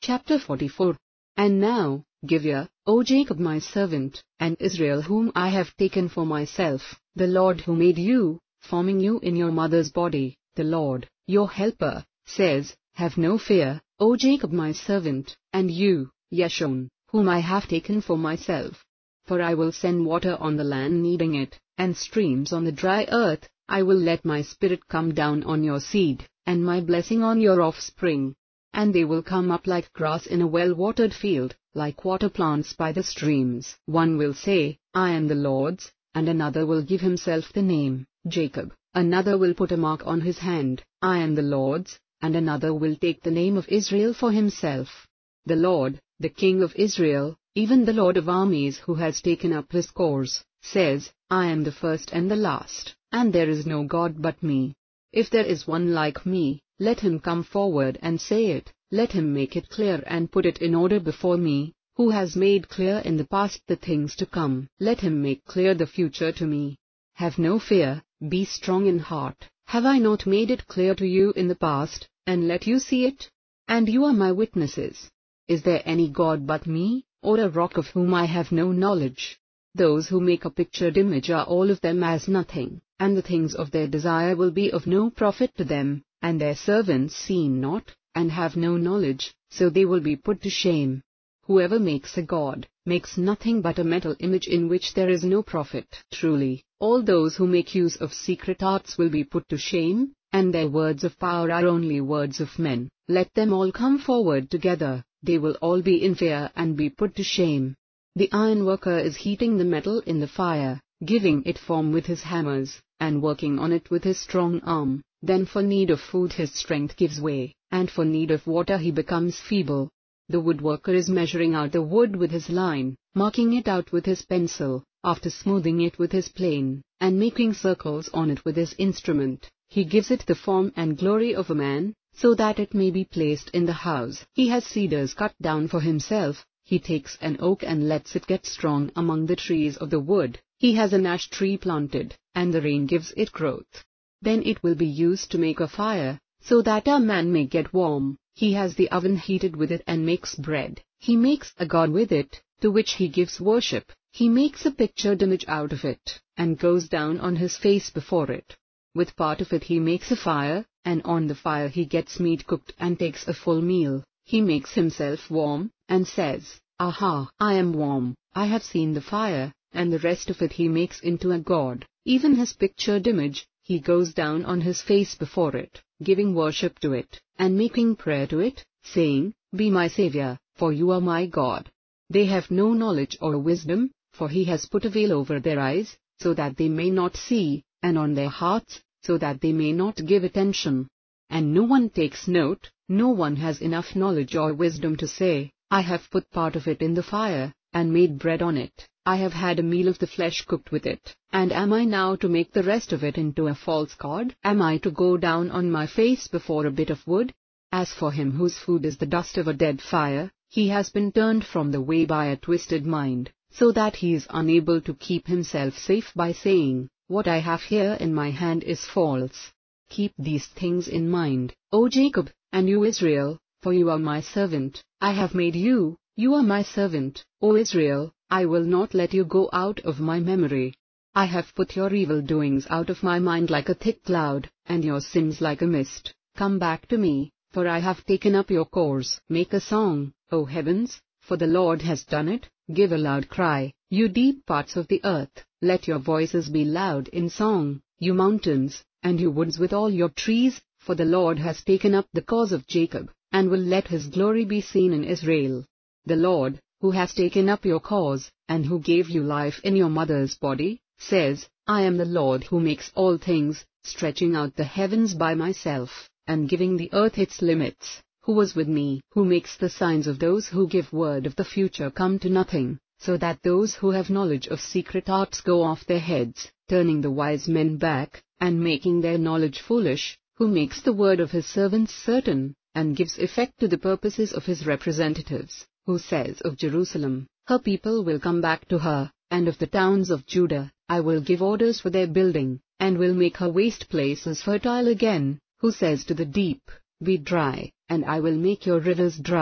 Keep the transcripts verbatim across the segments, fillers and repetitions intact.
Chapter forty-four. And now, give ear, O Jacob my servant, and Israel whom I have taken for myself, the Lord who made you, forming you in your mother's body, the Lord, your helper, says, have no fear, O Jacob my servant, and you, Yeshurun, whom I have taken for myself. For I will send water on the land needing it, and streams on the dry earth. I will let my spirit come down on your seed, and my blessing on your offspring. And they will come up like grass in a well-watered field, like water plants by the streams. One will say, I am the Lord's, and another will give himself the name, Jacob. Another will put a mark on his hand, I am the Lord's, and another will take the name of Israel for himself. The Lord, the King of Israel, even the Lord of armies who has taken up his cause, says, I am the first and the last, and there is no God but me. If there is one like me, let him come forward and say it, let him make it clear and put it in order before me, who has made clear in the past the things to come. Let him make clear the future to me. Have no fear, be strong in heart. Have I not made it clear to you in the past, and let you see it? And you are my witnesses. Is there any God but me, or a rock of whom I have no knowledge? Those who make a pictured image are all of them as nothing, and the things of their desire will be of no profit to them, and their servants see not, and have no knowledge, so they will be put to shame. Whoever makes a god, makes nothing but a metal image in which there is no profit. Truly, all those who make use of secret arts will be put to shame, and their words of power are only words of men. Let them all come forward together, they will all be in fear and be put to shame. The iron worker is heating the metal in the fire, giving it form with his hammers, and working on it with his strong arm. Then for need of food his strength gives way, and for need of water he becomes feeble. The woodworker is measuring out the wood with his line, marking it out with his pencil, after smoothing it with his plane, and making circles on it with his instrument. He gives it the form and glory of a man, so that it may be placed in the house. He has cedars cut down for himself, he takes an oak and lets it get strong among the trees of the wood. He has an ash tree planted, and the rain gives it growth. Then it will be used to make a fire, so that a man may get warm. He has the oven heated with it and makes bread. He makes a god with it, to which he gives worship. He makes a pictured image out of it, and goes down on his face before it. With part of it he makes a fire, and on the fire he gets meat cooked and takes a full meal. He makes himself warm, and says, Aha, I am warm, I have seen the fire, and the rest of it he makes into a god. Even his pictured image, he goes down on his face before it, giving worship to it, and making prayer to it, saying, Be my Saviour, for you are my God. They have no knowledge or wisdom, for he has put a veil over their eyes, so that they may not see, and on their hearts, so that they may not give attention. And no one takes note, no one has enough knowledge or wisdom to say, I have put part of it in the fire, and made bread on it. I have had a meal of the flesh cooked with it, and am I now to make the rest of it into a false god? Am I to go down on my face before a bit of wood? As for him whose food is the dust of a dead fire, he has been turned from the way by a twisted mind, so that he is unable to keep himself safe by saying, What I have here in my hand is false. Keep these things in mind, O Jacob, and you Israel, for you are my servant. I have made you, you are my servant, O Israel. I will not let you go out of my memory. I have put your evil doings out of my mind like a thick cloud, and your sins like a mist. Come back to me, for I have taken up your cause. Make a song, O heavens, for the Lord has done it. Give a loud cry, you deep parts of the earth. Let your voices be loud in song, you mountains, and you woods with all your trees, for the Lord has taken up the cause of Jacob, and will let his glory be seen in Israel. The Lord, who has taken up your cause, and who gave you life in your mother's body, says, I am the Lord who makes all things, stretching out the heavens by myself, and giving the earth its limits, who was with me, who makes the signs of those who give word of the future come to nothing, so that those who have knowledge of secret arts go off their heads, turning the wise men back, and making their knowledge foolish, who makes the word of his servants certain, and gives effect to the purposes of his representatives, who says of Jerusalem, Her people will come back to her, and of the towns of Judah, I will give orders for their building, and will make her waste places fertile again, who says to the deep, Be dry, and I will make your rivers dry.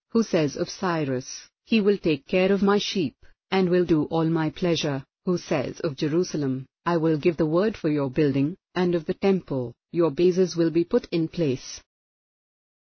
who says of Cyrus, "He will take care of my sheep, and will do all my pleasure," who says of Jerusalem, "I will give the word for your building, and of the temple, your bases will be put in place."